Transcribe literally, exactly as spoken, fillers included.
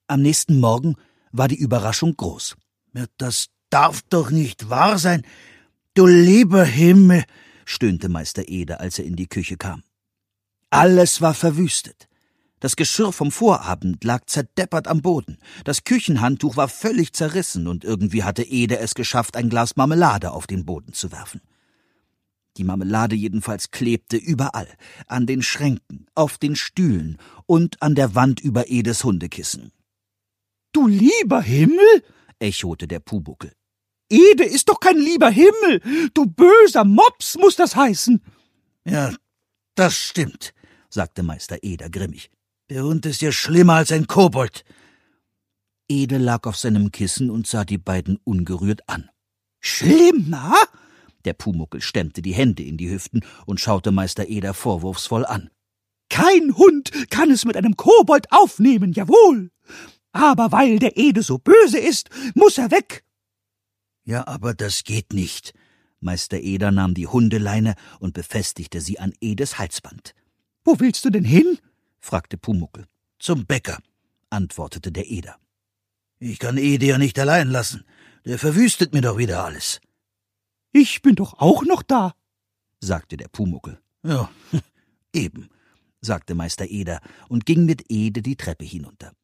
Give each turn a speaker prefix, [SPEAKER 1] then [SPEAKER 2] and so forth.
[SPEAKER 1] Am nächsten Morgen war die Überraschung groß.
[SPEAKER 2] Ja, das darf doch nicht wahr sein. Du lieber Himmel,
[SPEAKER 1] stöhnte Meister Eder, als er in die Küche kam. Alles war verwüstet. Das Geschirr vom Vorabend lag zerdeppert am Boden. Das Küchenhandtuch war völlig zerrissen und irgendwie hatte Eder es geschafft, ein Glas Marmelade auf den Boden zu werfen. Die Marmelade jedenfalls klebte überall, an den Schränken, auf den Stühlen und an der Wand über Edes Hundekissen.
[SPEAKER 2] »Du lieber Himmel«, echote der Pumuckl. »Ede ist doch kein lieber Himmel, du böser Mops, muß das heißen.«
[SPEAKER 1] »Ja, das stimmt«, sagte Meister Eder grimmig.
[SPEAKER 2] »Der Hund ist ja schlimmer als ein Kobold.«
[SPEAKER 1] Ede lag auf seinem Kissen und sah die beiden ungerührt an.
[SPEAKER 2] »Schlimmer?«
[SPEAKER 1] Der Pumuckl stemmte die Hände in die Hüften und schaute Meister Eder vorwurfsvoll an.
[SPEAKER 2] »Kein Hund kann es mit einem Kobold aufnehmen, jawohl. Aber weil der Ede so böse ist, muß er weg.«
[SPEAKER 1] »Ja, aber das geht nicht.« Meister Eder nahm die Hundeleine und befestigte sie an Edes Halsband.
[SPEAKER 2] »Wo willst du denn hin?«
[SPEAKER 1] fragte Pumuckl.
[SPEAKER 2] »Zum Bäcker«,
[SPEAKER 1] antwortete der Eder.
[SPEAKER 2] »Ich kann Ede ja nicht allein lassen. Der verwüstet mir doch wieder alles.« »Ich bin doch auch noch da«,
[SPEAKER 1] sagte der Pumuckl.
[SPEAKER 2] »Ja,
[SPEAKER 1] eben«, sagte Meister Eder und ging mit Ede die Treppe hinunter.